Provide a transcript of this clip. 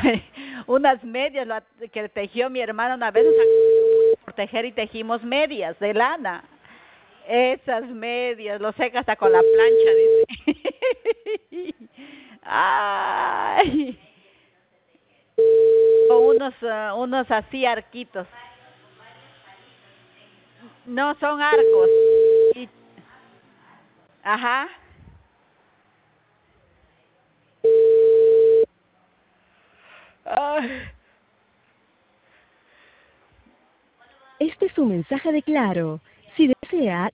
unas medias que tejió mi hermana una vez, por tejer y tejimos medias de lana. Esas medias, lo seca hasta con la plancha, dice. Ay, con unos así arquitos. No son arcos. Y, ajá. Ay. Este es un mensaje de Claro. Si desea